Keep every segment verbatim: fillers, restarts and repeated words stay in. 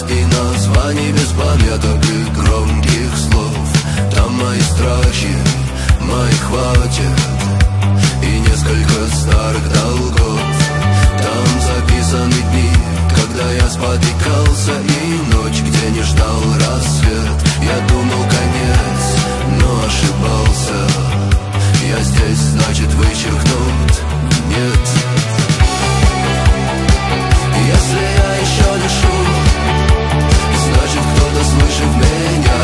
нет и названий без пометок и громких слов. Там мои страхи, мои хватит и несколько старых долгов. Там записаны дни, когда я спотыкался, и ночь, где не ждал рассвет. Я думал конец, но ошибался. Я здесь, значит, вычеркнут нет. Если я еще дышу, значит, кто-то слышит меня.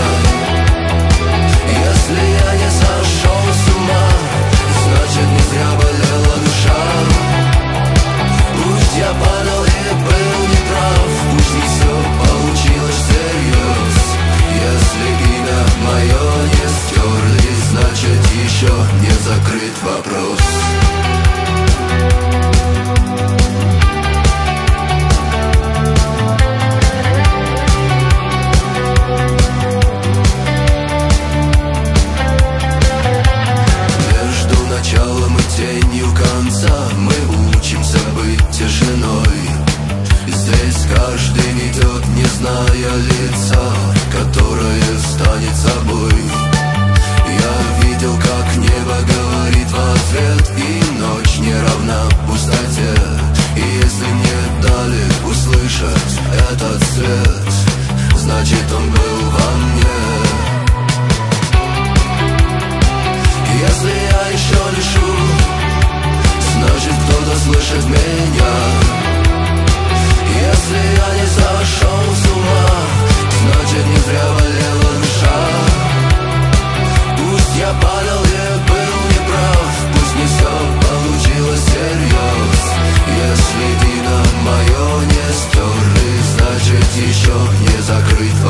Если я не сошел с ума, значит, не зря болела душа. Пусть я падал и был неправ, пусть не все получилось всерьез. Если имя мое не стерли, значит, еще не закрыт вопрос. Между началом и тенью конца мы учимся быть тишиной. Здесь каждый идет, не зная лица, которое станет собой. Я видел, как небо говорит в ответ, и ночь не равна пустоте. И если мне дали услышать этот свет, значит, он был во мне. Если я еще дышу, значит, кто-то слышит меня. Если я не сошел с ума, значит, не зря болела душа. Пусть я падал и был неправ, пусть не все получилось всерьез. Если имя мое не стерли, значит, еще не закрыт вопрос.